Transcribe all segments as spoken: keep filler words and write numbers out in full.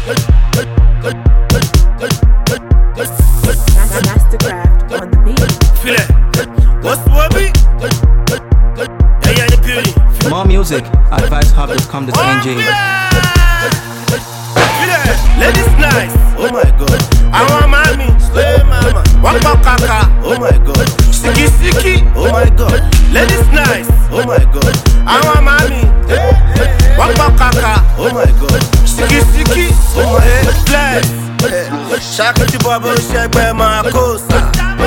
Mastercraft on the beat. Feel it. What's what beat? Yeah, yeah, the beauty. More music at vice hub dot com dot n j. Ladies nice, oh my god. I want mommy, slay mama. Waka kaka, oh my god. Siki siki, oh my god. Ladies nice, oh my god. I want mommy, waka kaka, oh my god. Siki siki, oh my god. Bless, Shakti Baba Shagbe Makosa.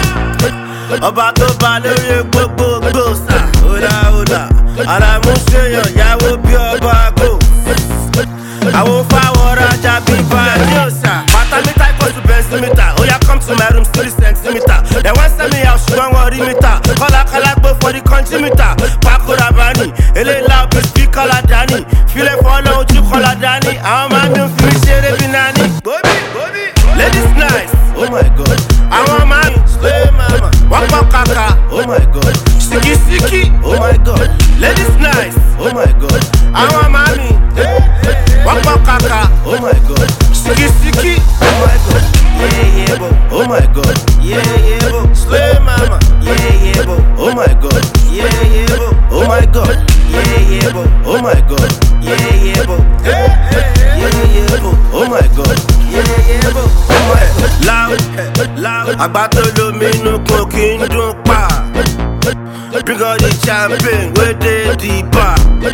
Ọba tó bá lórí gbogbo gbòòsà. Oda oda, ara mú ṣèyàn yàwó bí ọba kò. Àwọn fáwọn rajà bí Vanessa. Matamita equals to Benzimeter. Oh yeah, come to my room, three centimeter. They want send me out, ṣùgbọ́n wọ́n rí mítà. Kọ́lá kọ́lá gbó for the country meter. Paco Rabanne, eléyìí láàbù sí kọ́lá dání. Filẹ̀ fọ́lọ́ ojú kọ́lá dání. Àwọn máa mi ò fi mí ṣeré bí nání. Bobby, Bobby, ladies nice, oh my god. Àwọn máa mi slay mama. Wọ́n pọ̀ kàkà, oh my god. Siki siki, oh my god. Ladies nice, oh my god. Àwọn máa mi. Waka kaka, oh my god. Siki siki, oh my god. Yeah yeah bo, oh my god. Yeah yeah bo. Slay mama, yeah yeah bo. Oh my god. Yeah yeah bo, oh my god. Yeah yeah bo, oh my god. Yeah yeah bo. Yeah yeah bo, oh my god. Yeah yeah bo, oh my god. Loud, loud. Agbato lomi nu kun kí n dún pa. Bring out the champagne, where they the bar.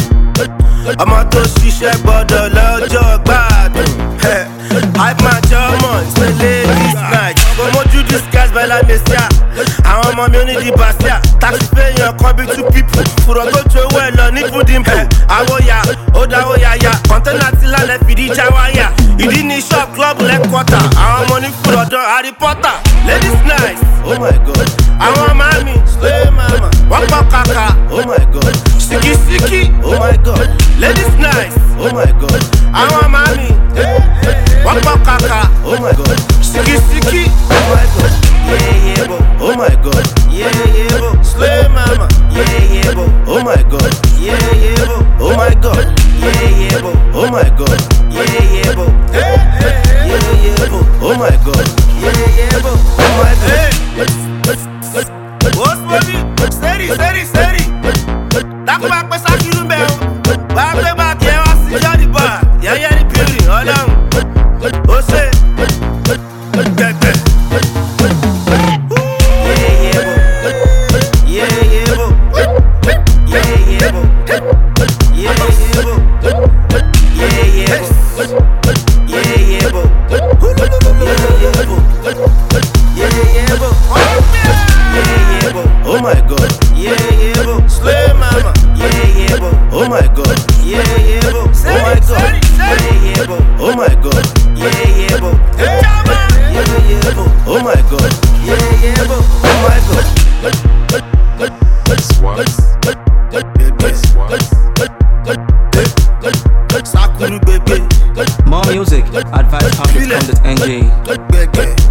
Ọmọ tó ṣiṣẹ́ gbọ́dọ̀ lọ́jọ́ gbádùn. Hype man German, say ladies night. Go mojú disguise bella mesia. Àwọn ọmọ mi ò ní di basia. Taxi pay yan kan bí two people. Fùrọ̀ tó ju owó ẹ̀ lọ ní fúdìmpù. Àwòyà, ó dáwó yáyà. Kọ̀ńténà ti lálẹ́ fìdí já wáyà. Ìdí ní shop club lẹ́kọ̀ọ́tà. Àwọn ọmọ ní fùrọ̀ dán Harry Potter. Ladies nice, oh my god. Àwọn mami, slay mama. Wọ́n pọ̀ kàkà, oh my god. Siki siki, oh my god. Ladies nice, oh my god. Àwọn mami, wọ́n pọ̀ kàkà, oh my god. Siki siki, oh my god. Yeah yeah bo, oh my god. Yeah yeah bo, slay mama. Yeah yeah bo, oh my god. Yeah yeah bo, oh my god. Yeah yeah bo, oh my god. Yeah yeah bo, yeah yeah bo, oh my god. Yeah yeah bo, oh my god. What's money? Steady, steady, steady. Dákú bá pẹ́ sákìrú bẹ́ẹ̀ o. Bá a pẹ́ bá kí ẹ wá sí jọ́ọ̀dì bá. Yẹ́yẹ́ ní pírì ọlọ́run. Ó ṣe gbẹ̀gbẹ̀. Yẹ́yẹ́ bò. Yẹ́yẹ́ bò. Yẹ́yẹ́ bò. Yẹ́yẹ́ bò. Yẹ́yẹ́ bò. Yẹ́yẹ́ bò. Yẹ́yẹ́ bò. Yẹ́yẹ́ bò. Yeah, bo. Oh my god. Yeah, yeah, bo. Slay mama. Yeah, yeah, bo. Oh my god. Yeah, yeah, bo. Oh my god. Yeah, yeah, bo. Oh my god. Yeah, yeah, bo. Yeah, yeah, bo. Oh my god. Yeah, yeah, bo. Oh my god. More music at vice hub dot com dot n j.